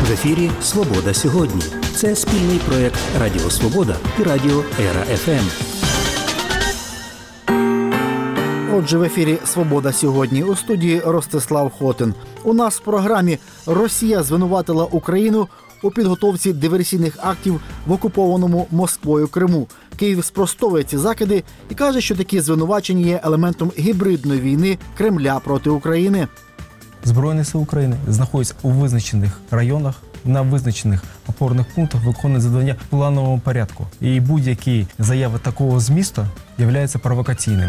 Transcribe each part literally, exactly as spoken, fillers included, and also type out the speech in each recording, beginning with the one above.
В ефірі «Свобода сьогодні». Це спільний проєкт Радіо Свобода і Радіо Ера-ФМ. Отже, в ефірі «Свобода сьогодні». У студії Ростислав Хотин. У нас в програмі «Росія звинуватила Україну у підготовці диверсійних актів в окупованому Москвою Криму». Київ спростовує ці закиди і каже, що такі звинувачення є елементом гібридної війни Кремля проти України. Збройні сили України знаходяться у визначених районах, на визначених опорних пунктах, виконують завдання в плановому порядку. І будь-які заяви такого змісту являються провокаційними.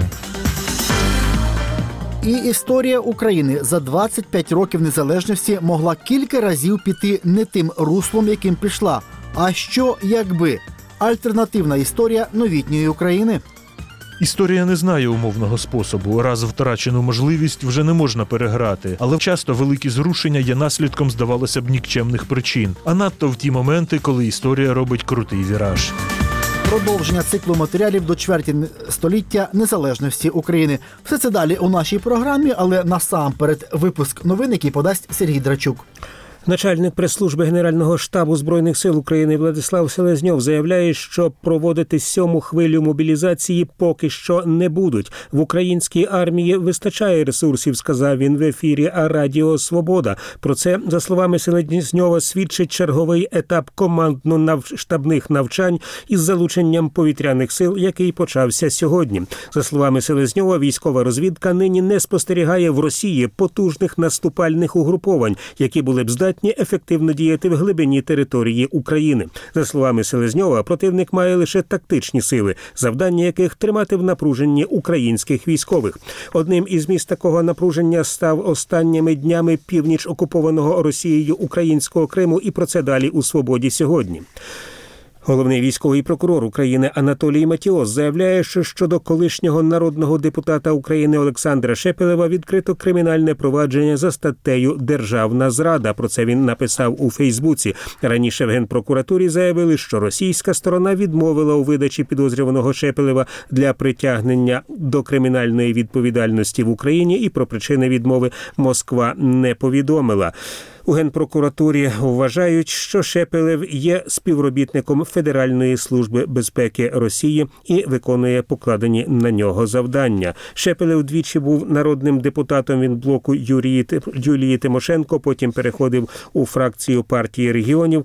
І історія України за двадцять п'ять років незалежності могла кілька разів піти не тим руслом, яким пішла. А що, якби? Альтернативна історія новітньої України. Історія не знає умовного способу. Раз втрачену можливість вже не можна переграти. Але часто великі зрушення є наслідком, здавалося б, нікчемних причин. А надто в ті моменти, коли історія робить крутий віраж. Продовження циклу матеріалів до чверті століття незалежності України. Все це далі у нашій програмі, але насамперед випуск новин, який подасть Сергій Драчук. Начальник прес-служби Генерального штабу Збройних сил України Владислав Селезньов заявляє, що проводити сьому хвилю мобілізації поки що не будуть. В українській армії вистачає ресурсів, сказав він в ефірі Радіо Свобода. Про це, за словами Селезньова, свідчить черговий етап командно-штабних навчань із залученням повітряних сил, який почався сьогодні. За словами Селезньова, військова розвідка нині не спостерігає в Росії потужних наступальних угруповань, які були б здатні ефективно діяти в глибині території України. За словами Селезньова, противник має лише тактичні сили, завдання яких тримати в напруженні українських військових. Одним із місць такого напруження став останніми днями північ окупованого Росією українського Криму, і про це далі у «Свободі сьогодні». Головний військовий прокурор України Анатолій Матіос заявляє, що щодо колишнього народного депутата України Олександра Шепелева відкрито кримінальне провадження за статтею «Державна зрада». Про це він написав у Фейсбуці. Раніше в Генпрокуратурі заявили, що російська сторона відмовила у видачі підозрюваного Шепелева для притягнення до кримінальної відповідальності в Україні, і про причини відмови Москва не повідомила. У Генпрокуратурі вважають, що Шепелев є співробітником Федеральної служби безпеки Росії і виконує покладені на нього завдання. Шепелев двічі був народним депутатом від блоку Юрії, Юлії Тимошенко, потім переходив у фракцію партії регіонів.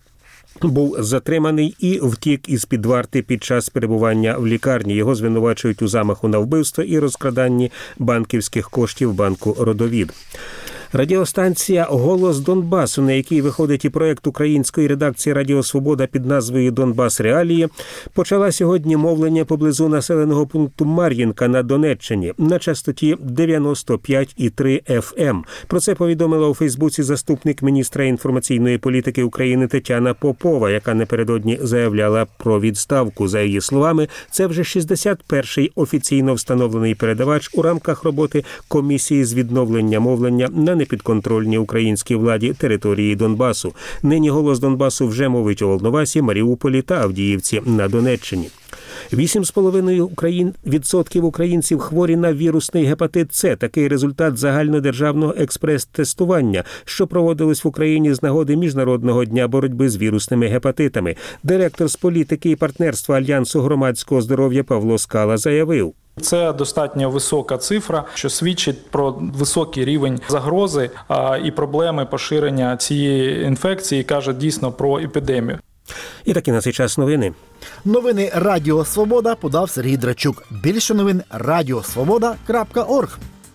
Був затриманий і втік із-під варти під час перебування в лікарні. Його звинувачують у замаху на вбивство і розкраданні банківських коштів банку «Родовід». Радіостанція «Голос Донбасу», на якій виходить і проєкт української редакції «Радіо Свобода» під назвою «Донбас Реалії», почала сьогодні мовлення поблизу населеного пункту Мар'їнка на Донеччині на частоті дев'яносто п'ять і три еф ем. Про це повідомила у Фейсбуці заступник міністра інформаційної політики України Тетяна Попова, яка напередодні заявляла про відставку. За її словами, це вже шістдесят перший офіційно встановлений передавач у рамках роботи комісії з відновлення мовлення на непідконтрольній українській владі території Донбасу. Нині «Голос Донбасу» вже мовить у Волновасі, Маріуполі та Авдіївці на Донеччині. вісім з половиною відсотків українців хворі на вірусний гепатит С. Такий результат загальнодержавного експрес-тестування, що проводилось в Україні з нагоди Міжнародного дня боротьби з вірусними гепатитами. Директор з політики і партнерства Альянсу громадського здоров'я Павло Скала заявив: Це достатньо висока цифра, що свідчить про високий рівень загрози і проблеми поширення цієї інфекції, каже дійсно про епідемію. І такі на цей час новини. Новини Радіо Свобода подав Сергій Драчук. Більше новин радіосвобода крапка орг.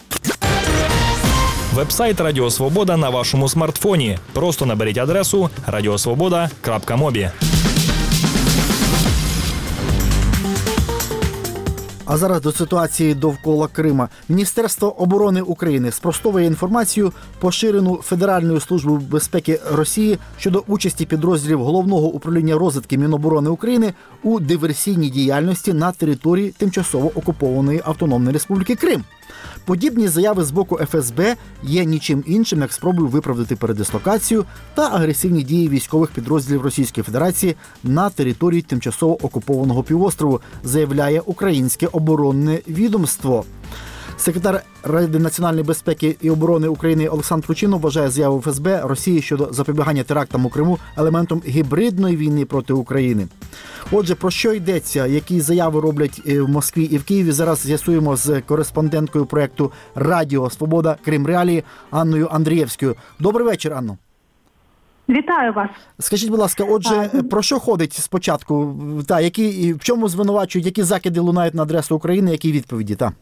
Вебсайт Радіо Свобода на вашому смартфоні. Просто наберіть адресу радіосвобода крапка мобі. А зараз до ситуації довкола Крима. Міністерство оборони України спростовує інформацію, поширену Федеральною службою безпеки Росії щодо участі підрозділів Головного управління розвідки Міноборони України у диверсійній діяльності на території тимчасово окупованої Автономної Республіки Крим. Подібні заяви з боку еф ес бе є нічим іншим, як спробою виправдати передислокацію та агресивні дії військових підрозділів Російської Федерації на території тимчасово окупованого півострову, заявляє українське оборонне відомство. Секретар Ради національної безпеки і оборони України Олександр Турчинов вважає заяву еф ес бе Росії щодо запобігання терактам у Криму елементом гібридної війни проти України. Отже, про що йдеться, які заяви роблять в Москві і в Києві, зараз з'ясуємо з кореспонденткою проєкту «Радіо Свобода. Крим Реалії» Анною Андрієвською. Добрий вечір, Анно. Вітаю вас. Скажіть, будь ласка, отже, а, про що ходить спочатку? Та, які, в чому звинувачують, які закиди лунають на адресу України, які відповіді? Та?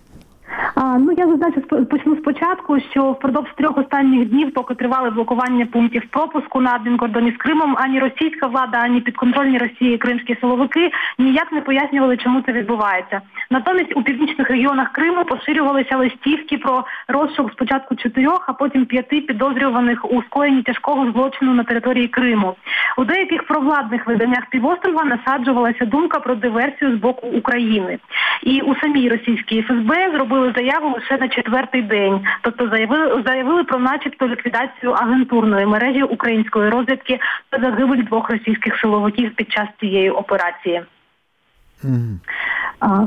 А, ну, я зазначу, почну спочатку, що впродовж трьох останніх днів, поки тривали блокування пунктів пропуску на адмінкордоні з Кримом, ані російська влада, ані підконтрольні Росії кримські силовики ніяк не пояснювали, чому це відбувається. Натомість у північних регіонах Криму поширювалися листівки про розшук спочатку чотирьох, а потім п'яти підозрюваних у скоєнні тяжкого злочину на території Криму. У деяких провладних виданнях півострова насаджувалася думка про диверсію з боку України. І у самій російській еф ес бе зробили заяву лише на четвертий день. Тобто заявили, заявили про начебто ліквідацію агентурної мережі української розвідки та загибель двох російських силовиків під час цієї операції. Mm. А,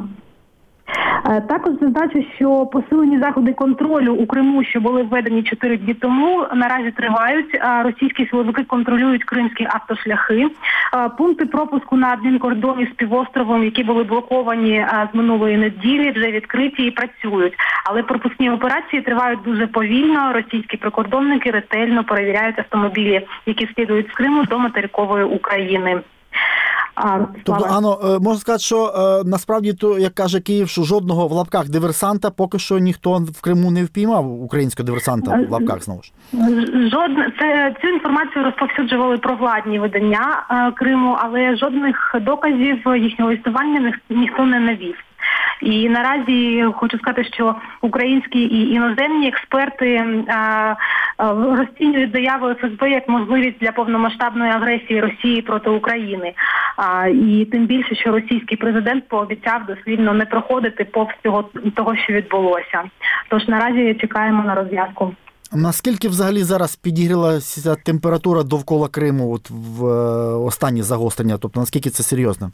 також зазначу, що посилені заходи контролю у Криму, що були введені чотири дні тому, наразі тривають. Російські силовики контролюють кримські автошляхи. Пункти пропуску на адмінкордоні з півостровом, які були блоковані з минулої неділі, вже відкриті і працюють. Але пропускні операції тривають дуже повільно. Російські прикордонники ретельно перевіряють автомобілі, які слідують з Криму до материкової України. А, тобто, Анно, можна сказати, що е, насправді, то, як каже Київ, що жодного в лапках диверсанта поки що ніхто в Криму не впіймав, українського диверсанта в лапках, знову ж. Жодне, це, цю інформацію розповсюджували провладні видання е, Криму, але жодних доказів їхнього існування ні, ніхто не навів. І наразі хочу сказати, що українські і іноземні експерти а, а, розцінюють заяву еф ес бе як можливість для повномасштабної агресії Росії проти України. А, і тим більше, що російський президент пообіцяв дослівно не проходити повз цього того, що відбулося. Тож наразі чекаємо на розв'язку. Наскільки взагалі зараз підігрілася температура довкола Криму от в останні загострення? Тобто наскільки це серйозно?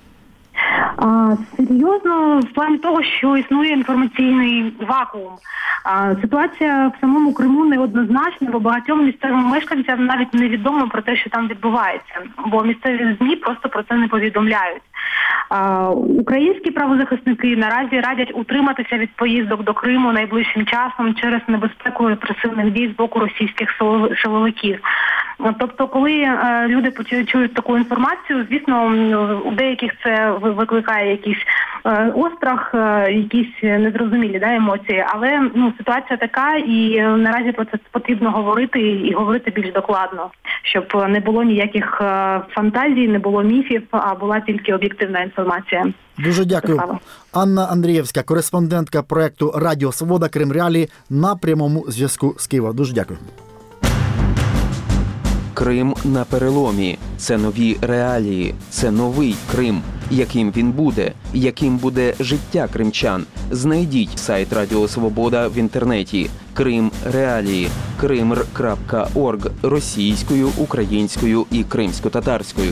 А, серйозно, в плані того, що існує інформаційний вакуум. А, ситуація в самому Криму неоднозначна, бо багатьом місцевим мешканцям навіть невідомо про те, що там відбувається, бо місцеві ЗМІ просто про це не повідомляють. А, українські правозахисники наразі радять утриматися від поїздок до Криму найближчим часом через небезпеку репресивних дій з боку російських силовиків. Тобто, коли е, люди почують таку інформацію, звісно, у деяких це викликає якийсь е, острах, е, якісь незрозумілі да, емоції, але ну, ситуація така, і наразі про це потрібно говорити і говорити більш докладно, щоб не було ніяких е, фантазій, не було міфів, а була тільки об'єктивна інформація. Дуже дякую. Анна Андрієвська, кореспондентка проєкту «Радіо Свобода. Крим Реалії» на прямому зв'язку з Києва. Дуже дякую. Крим на переломі. Це нові реалії. Це новий Крим. Яким він буде? Яким буде життя кримчан? Знайдіть сайт Радіо Свобода в інтернеті. Крим Реалії. кримр крапка орг російською, українською і кримсько-татарською.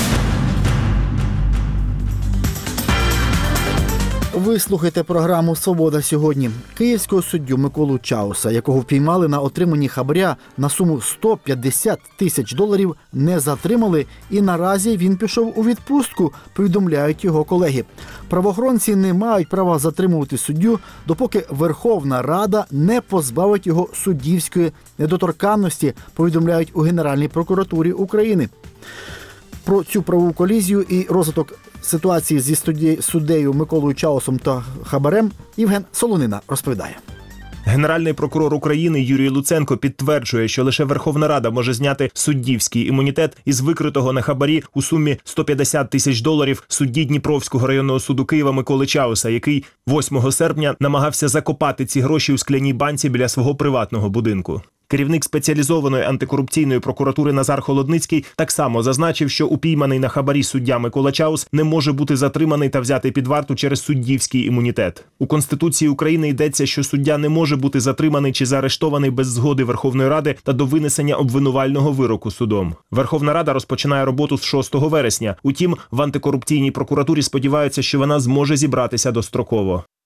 Ви слухаєте програму «Свобода сьогодні». Київського суддю Миколу Чауса, якого впіймали на отриманні хабаря на суму сто п'ятдесят тисяч доларів, не затримали, і наразі він пішов у відпустку, повідомляють його колеги. Правоохоронці не мають права затримувати суддю, допоки Верховна Рада не позбавить його суддівської недоторканності, повідомляють у Генеральній прокуратурі України. Про цю правову колізію і розвиток ситуації зі суддею Миколою Чаусом та хабарем Євген Солонина розповідає. Генеральний прокурор України Юрій Луценко підтверджує, що лише Верховна Рада може зняти суддівський імунітет із викритого на хабарі у сумі сто п'ятдесят тисяч доларів судді Дніпровського районного суду Києва Миколи Чауса, який восьмого серпня намагався закопати ці гроші у скляній банці біля свого приватного будинку. Керівник спеціалізованої антикорупційної прокуратури Назар Холодницький так само зазначив, що упійманий на хабарі суддя Микола Чаус не може бути затриманий та взятий під варту через суддівський імунітет. У Конституції України йдеться, що суддя не може бути затриманий чи заарештований без згоди Верховної Ради та до винесення обвинувального вироку судом. Верховна Рада розпочинає роботу з шостого вересня. Утім, в антикорупційній прокуратурі сподіваються, що вона зможе зібратися достроково.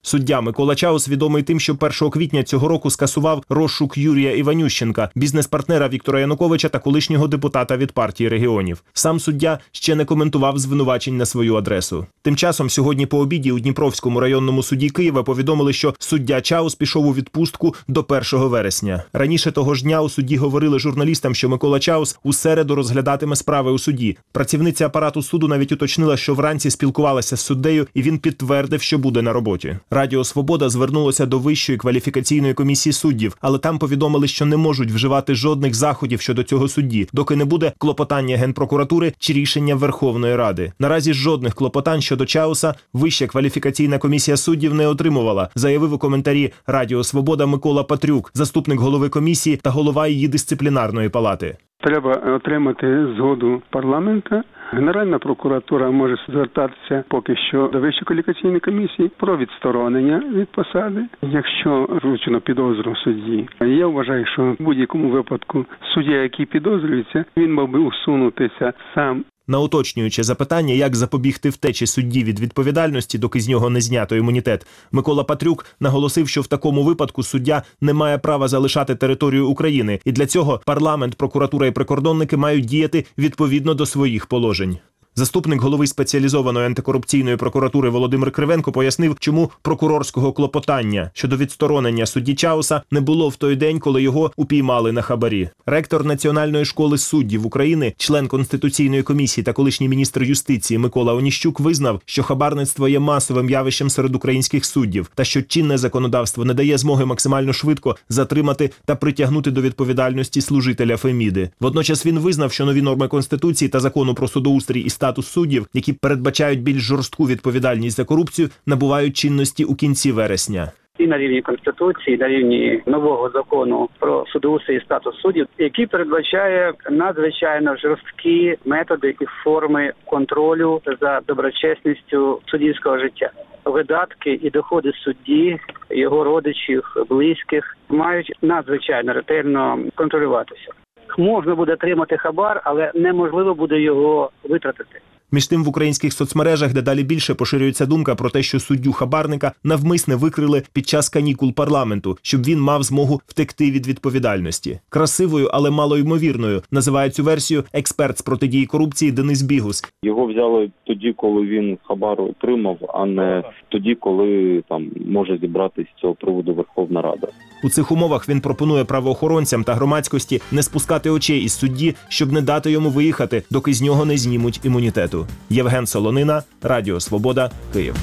Суддя Микола Чаус відомий тим, що першого квітня цього року скасував розшук Юрія Іванющенка, бізнес-партнера Віктора Януковича та колишнього депутата від партії регіонів. Сам суддя ще не коментував звинувачень на свою адресу. Тим часом сьогодні по обіді у Дніпровському районному суді Києва повідомили, що суддя Чаус пішов у відпустку до першого вересня. Раніше того ж дня у суді говорили журналістам, що Микола Чаус у середу розглядатиме справи у суді. Працівниця апарату суду навіть уточнила, що вранці спілкувалася з суддею, і він підтвердив, що буде на роботі. Радіо «Свобода» звернулося до Вищої кваліфікаційної комісії суддів, але там повідомили, що не можуть вживати жодних заходів щодо цього судді, доки не буде клопотання Генпрокуратури чи рішення Верховної Ради. Наразі жодних клопотань щодо Чауса Вища кваліфікаційна комісія суддів не отримувала, заявив у коментарі Радіо «Свобода» Микола Патрюк, заступник голови комісії та голова її дисциплінарної палати. Треба отримати згоду парламенту. Генеральна прокуратура може звертатися поки що до Вищої кваліфікаційної комісії про відсторонення від посади, якщо вручено підозру судді. Я вважаю, що в будь-якому випадку суддя, який підозрюється, він мав би усунутися сам. На уточнююче запитання, як запобігти втечі судді від відповідальності, доки з нього не знято імунітет, Микола Патрюк наголосив, що в такому випадку суддя не має права залишати територію України, і для цього парламент, прокуратура і прикордонники мають діяти відповідно до своїх положень. Заступник голови спеціалізованої антикорупційної прокуратури Володимир Кривенко пояснив, чому прокурорського клопотання щодо відсторонення судді Чауса не було в той день, коли його упіймали на хабарі. Ректор Національної школи суддів України, член Конституційної комісії та колишній міністр юстиції Микола Оніщук визнав, що хабарництво є масовим явищем серед українських суддів та що чинне законодавство не дає змоги максимально швидко затримати та притягнути до відповідальності служителя Феміди. Водночас він визнав, що нові норми Конституції та Закону про судоустрій і статус суддів, які передбачають більш жорстку відповідальність за корупцію, набувають чинності у кінці вересня. І на рівні Конституції, на рівні нового закону про судоустрій і статус суддів, який передбачає надзвичайно жорсткі методи і форми контролю за доброчесністю суддівського життя. Видатки і доходи судді, його родичів, близьких мають надзвичайно ретельно контролюватися. Можна буде отримати хабар, але неможливо буде його витратити. Між тим в українських соцмережах дедалі більше поширюється думка про те, що суддю-хабарника навмисне викрили під час канікул парламенту, щоб він мав змогу втекти від відповідальності. Красивою, але малоймовірною називає цю версію експерт з протидії корупції Денис Бігус. Його взяли тоді, коли він хабар отримав, а не тоді, коли там може зібратися з цього приводу Верховна Рада. У цих умовах він пропонує правоохоронцям та громадськості не спускати очей із судді, щоб не дати йому виїхати, доки з нього не знімуть імунітету. Євген Солонина, Радіо Свобода, Київ.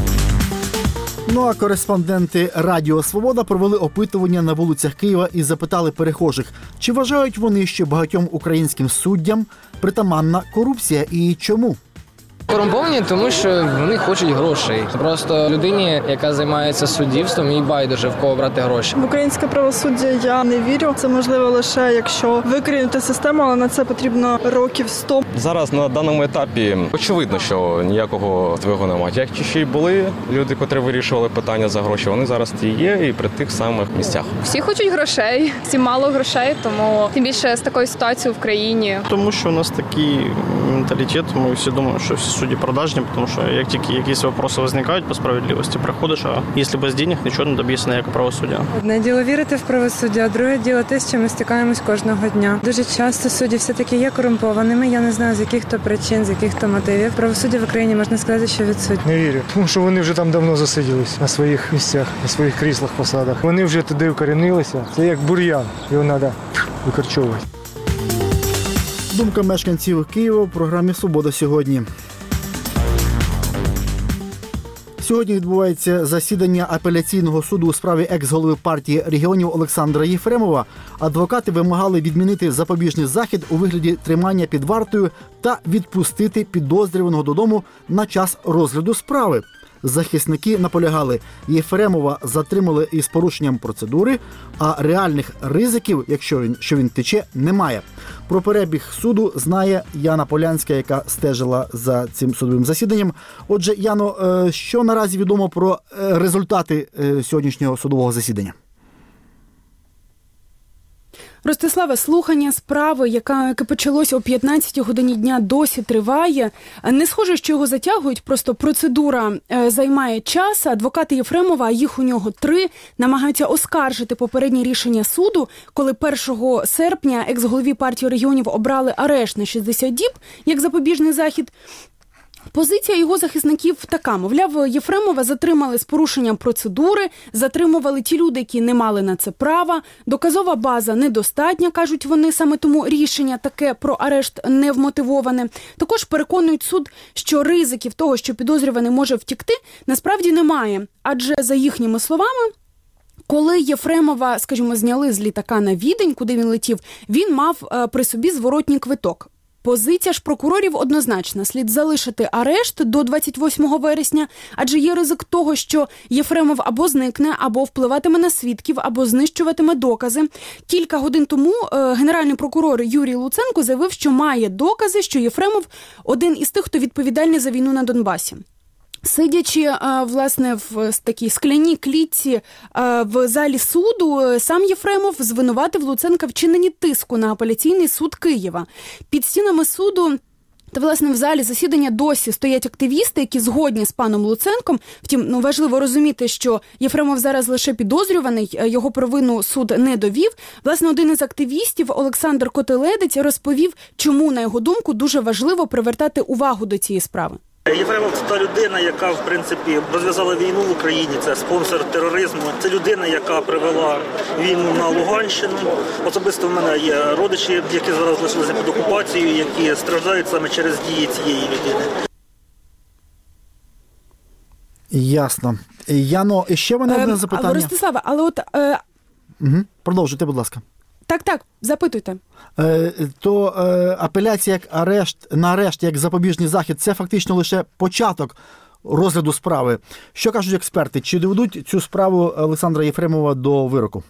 Ну а кореспонденти Радіо Свобода провели опитування на вулицях Києва і запитали перехожих, чи вважають вони, що багатьом українським суддям притаманна корупція і чому? Корумповані, тому що вони хочуть грошей. Просто людині, яка займається суддівством, їй байдуже в кого брати гроші. В українське правосуддя я не вірю. Це можливо лише, якщо викорінити систему, але на це потрібно років сто. Зараз на даному етапі очевидно, що ніякого здвигу немає. Як ще й були люди, котрі вирішували питання за гроші, вони зараз ті є і при тих самих місцях. Всі хочуть грошей, всі мало грошей, тому тим більше з такою ситуацією в країні. Тому що у нас такий менталітет, ми всі думаємо, що всі судді продажні, тому що як тільки якісь питання виникають по справедливості, приходиш, а якщо без денег, нічого не доб'єшся ніякого правосуддя. Одне діло вірити в правосуддя, а друге діло те, з чим ми стикаємось кожного дня. Дуже часто судді все-таки є корумпованими, я не знаю, з яких то причин, з яких то мотивів. Правосуддя в Україні, можна сказати, що відсутнє. Не вірю, тому що вони вже там давно засиділись на своїх місцях, на своїх кріслах, посадах. Вони вже туди вкорінилися. Це як бур'ян, його треба викорчовувати. Думка мешканців Києва в програмі «Свобода сьогодні». Сьогодні відбувається засідання апеляційного суду у справі екс-голови партії регіонів Олександра Єфремова. Адвокати вимагали відмінити запобіжний захід у вигляді тримання під вартою та відпустити підозрюваного додому на час розгляду справи. Захисники наполягали, Єфремова затримали із порушенням процедури, а реальних ризиків, якщо він, що він тече, немає. Про перебіг суду знає Яна Полянська, яка стежила за цим судовим засіданням. Отже, Яно, що наразі відомо про результати сьогоднішнього судового засідання? Ростиславе, слухання справи, яка, яке почалось о п'ятнадцятій годині дня, досі триває. Не схоже, що його затягують, просто процедура е, займає час. Адвокати Єфремова, а їх у нього три, намагаються оскаржити попереднє рішення суду, коли першого серпня екс-голові партії регіонів обрали арешт на шістдесят діб, як запобіжний захід. Позиція його захисників така, мовляв, Єфремова затримали з порушенням процедури, затримували ті люди, які не мали на це права, доказова база недостатня, кажуть вони, саме тому рішення таке про арешт не вмотивоване. Також переконують суд, що ризиків того, що підозрюваний може втікти, насправді немає, адже за їхніми словами, коли Єфремова, скажімо, зняли з літака на Відень, куди він летів, він мав при собі зворотній квиток. Позиція ж прокурорів однозначна. Слід залишити арешт до двадцять восьмого вересня, адже є ризик того, що Єфремов або зникне, або впливатиме на свідків, або знищуватиме докази. Кілька годин тому е, генеральний прокурор Юрій Луценко заявив, що має докази, що Єфремов – один із тих, хто відповідальний за війну на Донбасі. Сидячи, власне, в такій скляній клітці в залі суду, сам Єфремов звинуватив Луценка в чиненні тиску на апеляційний суд Києва. Під стінами суду та, власне, в залі засідання досі стоять активісти, які згодні з паном Луценком. Втім, ну, важливо розуміти, що Єфремов зараз лише підозрюваний, його провину суд не довів. Власне, один із активістів, Олександр Котеледець, розповів, чому, на його думку, дуже важливо привертати увагу до цієї справи. Єфремов – це та людина, яка, в принципі, розв'язала війну в Україні, це спонсор тероризму. Це людина, яка привела війну на Луганщину. Особисто в мене є родичі, які зараз залишилися під окупацією, які страждають саме через дії цієї людини. Ясно. Яно, і ще мене одне запитання. Ростиславе, але от... Е... Угу. Продовжуйте, будь ласка. Так, так, запитуйте. Е, то е, апеляція як арешт, на арешт як запобіжний захід – це фактично лише початок розгляду справи. Що кажуть експерти? Чи доведуть цю справу Олександра Єфремова до вироку?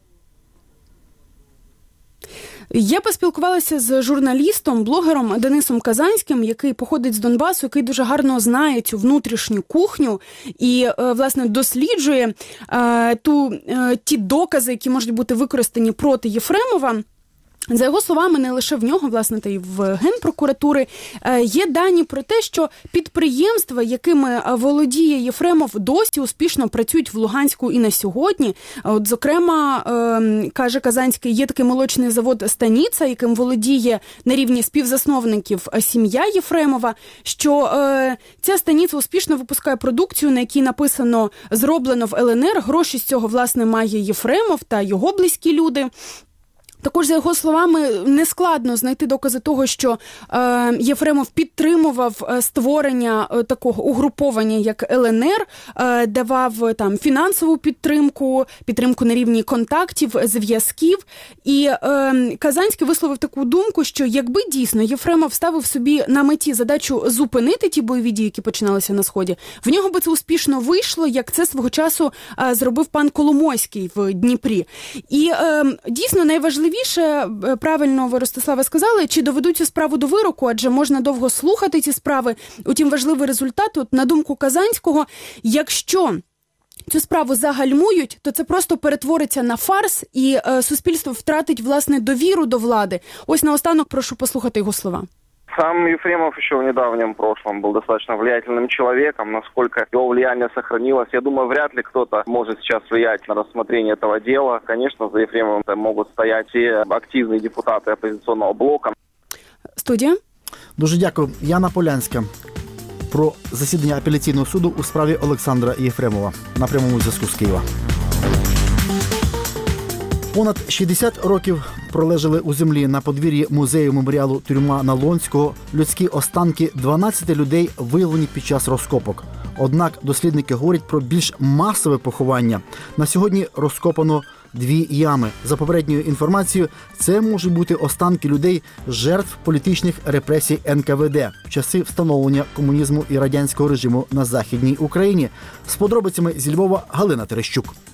Я поспілкувалася з журналістом, блогером Денисом Казанським, який походить з Донбасу, який дуже гарно знає цю внутрішню кухню і, власне, досліджує е, ту, е, ті докази, які можуть бути використані проти Єфремова. За його словами, не лише в нього, власне, та й в Генпрокуратури, є дані про те, що підприємства, якими володіє Єфремов, досі успішно працюють в Луганську і на сьогодні. От, зокрема, каже Казанський, є такий молочний завод «Станіца», яким володіє на рівні співзасновників сім'я Єфремова, що ця «Станіца» успішно випускає продукцію, на якій написано «зроблено в ел ен ер». Гроші з цього, власне, має Єфремов та його близькі люди. Також, за його словами, нескладно знайти докази того, що е, Єфремов підтримував створення е, такого угруповання, як ел ен ер, е, давав там фінансову підтримку, підтримку на рівні контактів, зв'язків. І е, Казанський висловив таку думку, що якби дійсно Єфремов ставив собі на меті задачу зупинити ті бойові дії, які починалися на Сході, в нього би це успішно вийшло, як це свого часу е, зробив пан Коломойський в Дніпрі. І е, дійсно найважливіше, Більше, правильно ви, Ростиславе, сказали, чи доведуть цю справу до вироку, адже можна довго слухати ці справи. Утім, важливий результат, от, на думку Казанського, якщо цю справу загальмують, то це просто перетвориться на фарс, і е, суспільство втратить, власне, довіру до влади. Ось наостанок прошу послухати його слова. Сам Ефремов еще в недавнем прошлом был достаточно влиятельным человеком. Насколько его влияние сохранилось, я думаю, вряд ли кто-то может сейчас влиять на рассмотрение этого дела. Конечно, за Ефремовым могут стоять и активные депутаты оппозиционного блока. Студія. Дуже дякую. Яна Полянська про засідання апеляційного суду у справі Олександра Єфремова на прямому зв'язку з Києва. Понад шістдесят років пролежали у землі на подвір'ї музею меморіалу «Тюрма Налонського» людські останки дванадцяти людей, виявлені під час розкопок. Однак дослідники говорять про більш масове поховання. На сьогодні розкопано дві ями. За попередньою інформацією, це можуть бути останки людей, жертв політичних репресій ен ка ве де в часи встановлення комунізму і радянського режиму на Західній Україні. З подробицями зі Львова Галина Терещук.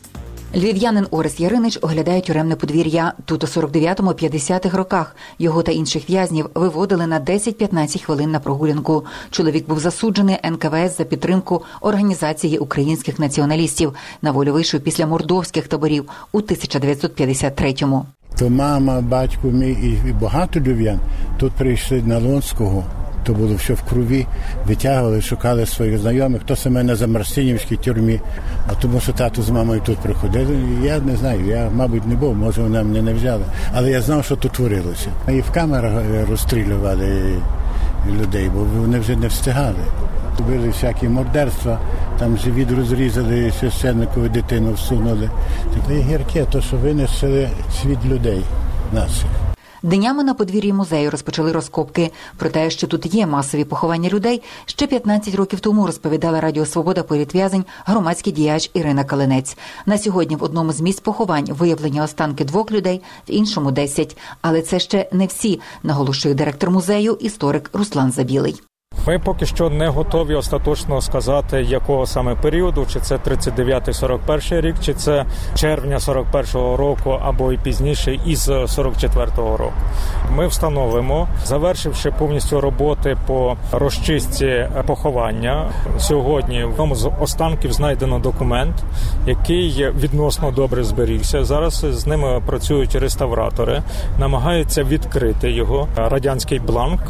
Львів'янин Орес Яринич оглядає тюремне подвір'я. Тут у сорок дев'ятому - п'ятдесятих роках його та інших в'язнів виводили на десять-п'ятнадцять хвилин на прогулянку. Чоловік був засуджений ен ка ве ес за підтримку Організації українських націоналістів. На волю вийшов після мордовських таборів у тисяча дев'ятсот п'ятдесят третьому. То мама, батько мій і багато львів'ян тут прийшли на Лонського. То було все в крові, витягували, шукали своїх знайомих. Хто саме на Замарсинівській тюрмі, а тому що тато з мамою тут приходили. Я не знаю, я, мабуть, не був, може, вони мене не взяли. Але я знав, що тут творилося. І в камерах розстрілювали людей, бо вони вже не встигали. Робили всякі мордерства, там живіт розрізали, священникові дитину всунули. Це гірке, то, що винесли світ людей наших. Днями на подвір'ї музею розпочали розкопки. Про те, що тут є масові поховання людей, ще п'ятнадцять років тому розповідала Радіо Свобода політв'язень, громадський діяч Ірина Калинець. На сьогодні в одному з місць поховань виявлені останки двох людей, в іншому – десять. Але це ще не всі, наголошує директор музею, історик Руслан Забілий. Ми поки що не готові остаточно сказати, якого саме періоду, чи це тридцять дев'ятий - сорок перший рік, чи це червня сорок першого року, або і пізніше із сорок четвертого року. Ми встановимо, завершивши повністю роботи по розчистці поховання, сьогодні в одному з останків знайдено документ, який відносно добре зберігся. Зараз з ними працюють реставратори, намагаються відкрити його. Радянський бланк,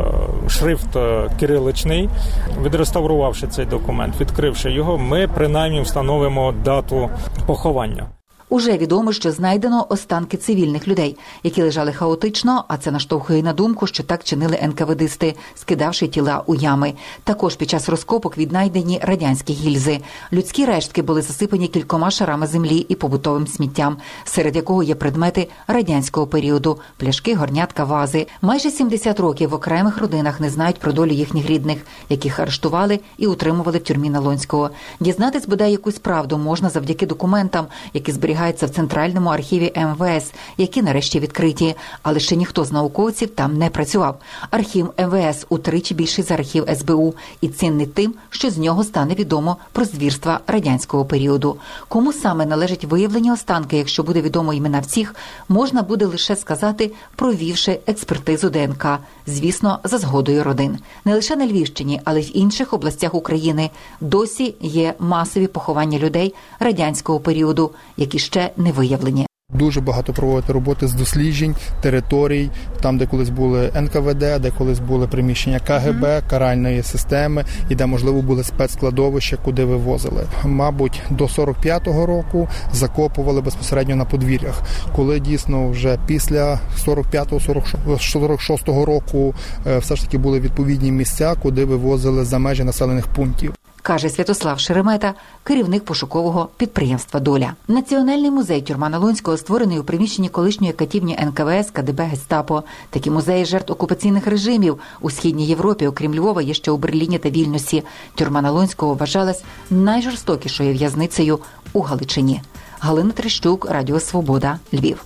шрифт кириличний. Відреставрувавши цей документ, відкривши його, ми принаймні встановимо дату поховання. Уже відомо, що знайдено останки цивільних людей, які лежали хаотично, а це наштовхує на думку, що так чинили ен ка ве дисти, скидавши тіла у ями. Також під час розкопок віднайдені радянські гільзи. Людські рештки були засипані кількома шарами землі і побутовим сміттям, серед якого є предмети радянського періоду – пляшки, горнятка, вази. Майже сімдесят років в окремих родинах не знають про долю їхніх рідних, яких арештували і утримували в тюрмі Налонського. Дізнатись бодай якусь правду можна завдяки документам, які зберігають в Центральному архіві ем ве ес, які нарешті відкриті, але ще ніхто з науковців там не працював. Архів ем ве ес утричі більший за архів ес бе у і цінний тим, що з нього стане відомо про звірства радянського періоду. Кому саме належать виявлені останки, якщо буде відомо імена всіх, можна буде лише сказати, провівши експертизу де ен ка, звісно, за згодою родин. Не лише на Львівщині, але й в інших областях України досі є масові поховання людей радянського періоду, які ще не виявлені. Дуже багато проводити роботи з досліджень територій, там, де колись були ен ка ве де, де колись були приміщення ка ге бе, каральної системи, і де, можливо, були спецскладовища, куди вивозили. Мабуть, до сорок п'ятого року закопували безпосередньо на подвір'ях. Коли дійсно вже після сорок п'ятого - сорок шостого року все ж таки були відповідні місця, куди вивозили за межі населених пунктів. Каже Святослав Шеремета, керівник пошукового підприємства «Доля». Національний музей тюрма Налонського створений у приміщенні колишньої катівні ен ка ве ес, ка де бе, Гестапо. Такі музеї жертв окупаційних режимів у Східній Європі, окрім Львова, є ще у Берліні та Вільнюсі. Тюрма Налонського вважалась найжорстокішою в'язницею у Галичині. Галина Трещук, Радіо Свобода, Львів.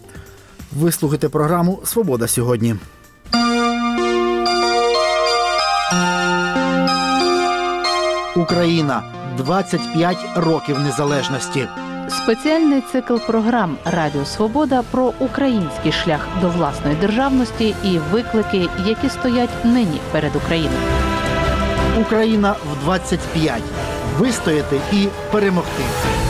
Ви слухаєте програму «Свобода сьогодні». Україна. двадцять п'ять років незалежності. Спеціальний цикл програм «Радіо Свобода» про український шлях до власної державності і виклики, які стоять нині перед Україною. Україна в двадцять п'ять. Вистояти і перемогти.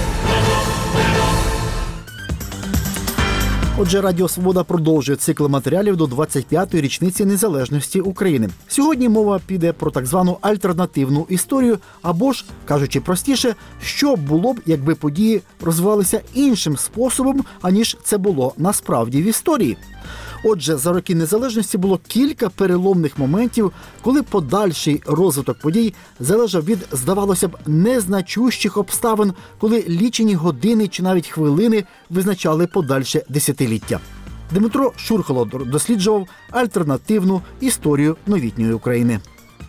Отже, Радіо Свобода продовжує цикл матеріалів до двадцять п'ятої річниці незалежності України. Сьогодні мова піде про так звану альтернативну історію, або ж, кажучи простіше, що було б, якби події розвивалися іншим способом, аніж це було насправді в історії. Отже, за роки незалежності було кілька переломних моментів, коли подальший розвиток подій залежав від, здавалося б, незначущих обставин, коли лічені години чи навіть хвилини визначали подальше десятиліття. Дмитро Шурхолод досліджував альтернативну історію новітньої України.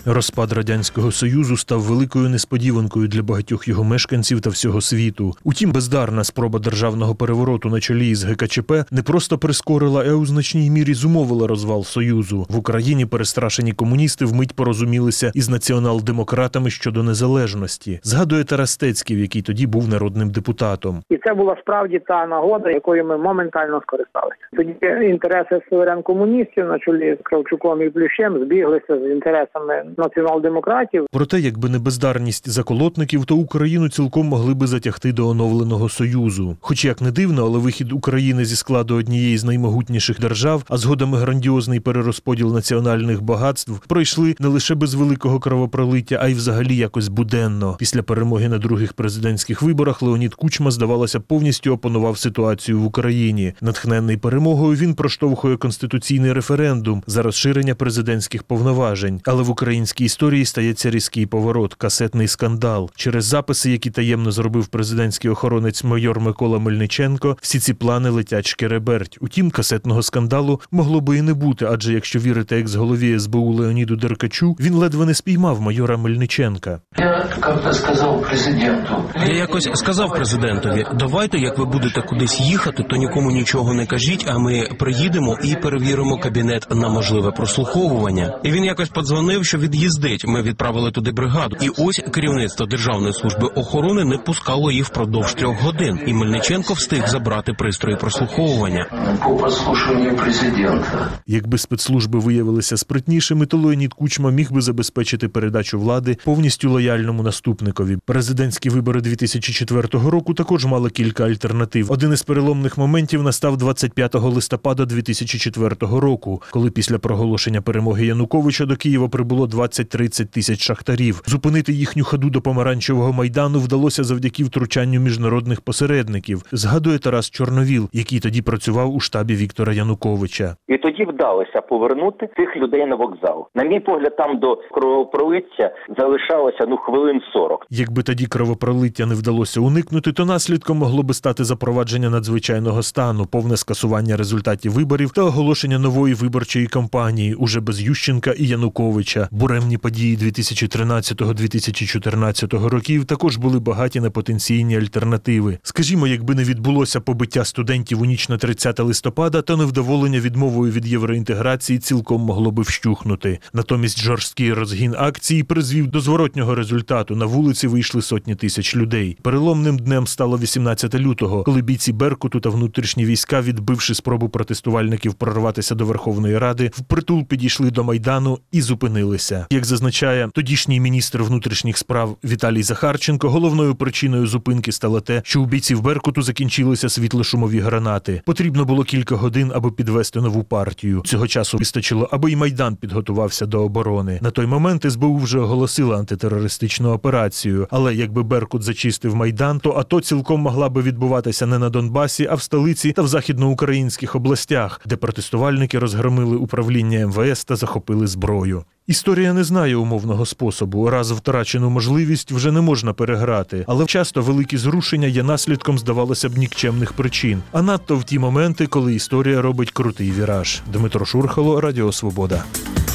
Розпад Радянського Союзу став великою несподіванкою для багатьох його мешканців та всього світу. Утім, бездарна спроба державного перевороту на чолі із ге ка че пе не просто прискорила, а у значній мірі зумовила розвал Союзу. В Україні перестрашені комуністи вмить порозумілися із націонал-демократами щодо незалежності. Згадує Тарас Стецьків, який тоді був народним депутатом. І це була справді та нагода, якою ми моментально скористалися. Тоді інтереси суверен-комуністів на чолі з Кравчуком і Плющем збіглися з інтересами націонал-демократів. Проте, якби не бездарність заколотників, то Україну цілком могли би затягти до оновленого Союзу. Хоч як не дивно, але вихід України зі складу однієї з наймогутніших держав, а згодом грандіозний перерозподіл національних багатств пройшли не лише без великого кровопролиття, а й взагалі якось буденно. Після перемоги на других президентських виборах Леонід Кучма, здавалося, повністю опанував ситуацію в Україні. Натхненний перемогою, він проштовхує конституційний референдум за розширення президентських повноважень. Але в українській історії стається різкий поворот – касетний скандал. Через записи, які таємно зробив президентський охоронець майор Микола Мельниченко, всі ці плани летять шкереберть. Утім, касетного скандалу могло би і не бути, адже якщо вірити екс-голові ес бе у Леоніду Деркачу, він ледве не спіймав майора Мельниченка. Я як-то сказав президенту. Я якось сказав президентові, давайте, як ви будете кудись їхати, то нікому нічого не кажіть, а ми приїдемо і перевіримо кабінет на можливе прослуховування. І він якось подзвонив, що від'їздить. Ми відправили туди бригаду. І ось керівництво Державної служби охорони не пускало їх впродовж трьох годин. І Мельниченко встиг забрати пристрої прослуховування. По прослушуванню президента. Якби спецслужби виявилися спритнішими, то Леонід Кучма міг би забезпечити передачу влади повністю лояльному наступникові. Президентські вибори дві тисячі четвертого року також мали кілька альтернатив. Один із переломних моментів настав двадцять п'ятого листопада дві тисячі четвертого року, коли після проголошення перемоги Януковича до Києва прибуло двадцять-тридцять тисяч шахтарів. Зупинити їхню ходу до Помаранчевого майдану вдалося завдяки втручанню міжнародних посередників, згадує Тарас Чорновіл, який тоді працював у штабі Віктора Януковича. І тоді вдалося повернути цих людей на вокзал. На мій погляд, там до кровопролиття залишалося ну хвилин сорок. Якби тоді кровопролиття не вдалося уникнути, то наслідком могло би стати запровадження надзвичайного стану, повне скасування результатів виборів та оголошення нової виборчої кампанії уже без Ющенка і Януковича. Буремні події дві тисячі тринадцятого - дві тисячі чотирнадцятого років також були багаті на потенційні альтернативи. Скажімо, якби не відбулося побиття студентів у ніч на тридцяте листопада, то невдоволення відмовою від євроінтеграції цілком могло би вщухнути. Натомість жорсткий розгін акції призвів до зворотнього результату. На вулиці вийшли сотні тисяч людей. Переломним днем стало вісімнадцяте лютого, коли бійці Беркуту та внутрішні війська, відбивши спробу протестувальників прорватися до Верховної Ради, впритул підійшли до Майдану і зупинилися. Як зазначає тодішній міністр внутрішніх справ Віталій Захарченко, головною причиною зупинки стало те, що у бійців Беркуту закінчилися світлошумові гранати. Потрібно було кілька годин, аби підвести нову партію. Цього часу вистачило, аби й Майдан підготувався до оборони. На той момент ес бе у вже оголосила антитерористичну операцію. Але якби Беркут зачистив Майдан, то АТО цілком могла би відбуватися не на Донбасі, а в столиці та в західноукраїнських областях, де протестувальники розгромили управління ем ве ес та захопили зброю. Історія не знає умовного способу. Раз втрачену можливість вже не можна переграти. Але часто великі зрушення є наслідком, здавалося б, нікчемних причин. А надто в ті моменти, коли історія робить крутий віраж. Дмитро Шурхало, Радіо Свобода.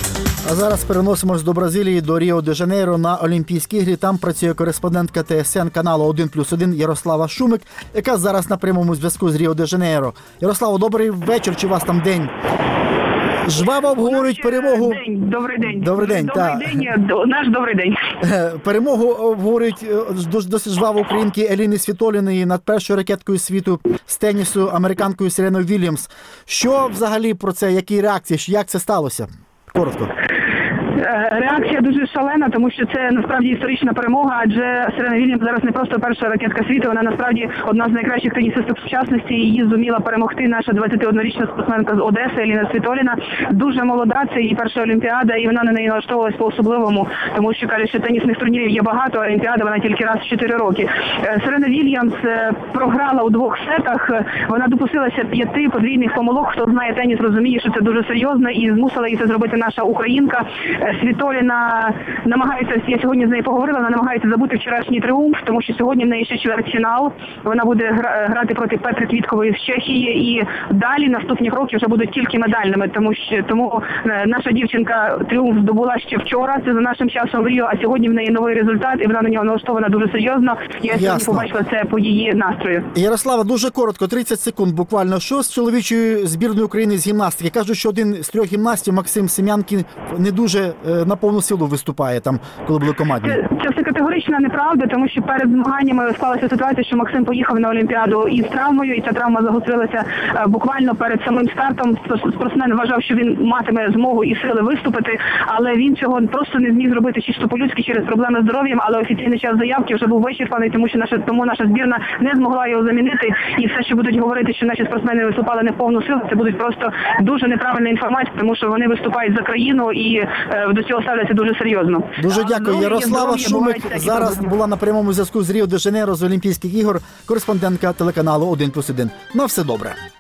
А зараз переносимось до Бразилії, до Ріо-де-Жанейро на Олімпійські ігри. Там працює кореспондентка те ес ен каналу один плюс один Ярослава Шумик, яка зараз на прямому зв'язку з Ріо-де-Жанейро. Ярославо, добрий вечір, чи у вас там день? Жваво обговорюють перемогу. День. Добрий день. Добрий день. Добрий та. день. Наш добрий день. Перемогу обговорюють досить жваво українки Еліни Світоліної над першою ракеткою світу з тенісу американкою Сереною Вільямс. Що взагалі про це? Які реакції? Як це сталося? Коротко. Реакція дуже шалена, тому що це насправді історична перемога, адже Серена Вільямс зараз не просто перша ракетка світу, вона насправді одна з найкращих тенісисток сучасності. Її зуміла перемогти наша двадцятиоднорічна спортсменка з Одеси Еліна Світоліна. Дуже молода, це її перша Олімпіада, і вона на неї налаштовувалась по-особливому, тому що каже, що тенісних турнірів є багато, а Олімпіада вона тільки раз в чотири роки. Серена Вільямс програла у двох сетах, вона допустилася п'яти подвійних помилок. Хто знає теніс, розуміє, що це дуже серйозно, і змусила її це зробити наша українка. Світоліна намагається, я сьогодні з нею поговорила, вона намагається забути вчорашній тріумф, тому що сьогодні в неї ще чвертьфінал. Вона буде грати проти Петри Квіткової з Чехії, і далі наступні кроки вже будуть тільки медальними, тому що тому наша дівчинка тріумф здобула ще вчора, це за нашим часом в Ріо, а сьогодні в неї новий результат, і вона на нього налаштована дуже серйозно. Я Ясно. сьогодні побачила це по її настрою. Ярослава, дуже коротко, тридцять секунд буквально. Що з чоловічою збірною України з гімнастики? Кажуть, що один з трьох гімнастів, Максим Сем'янкін, не дуже на повну силу виступає там, коли були командні. Це, це все категорична неправда, тому що перед змаганнями склалася ситуація, що Максим поїхав на Олімпіаду із травмою, і ця травма загострилася буквально перед самим стартом. Спортсмен вважав, що він матиме змогу і сили виступити, але він цього просто не зміг зробити чисто по-людськи через проблеми з здоров'ям, але офіційний час заявки вже був вичерпаний, тому що наша тому наша збірна не змогла його замінити. І все, що будуть говорити, що наші спортсмени виступали не в повну силу, це будуть просто дуже неправильна інформація, тому що вони виступають за країну і е, до цього ставляться дуже серйозно. Дуже дякую. Ярослава Шумик зараз була на прямому зв'язку з Ріо-де-Жанейро з Олімпійських ігор, кореспондентка телеканалу один плюс один. На все добре.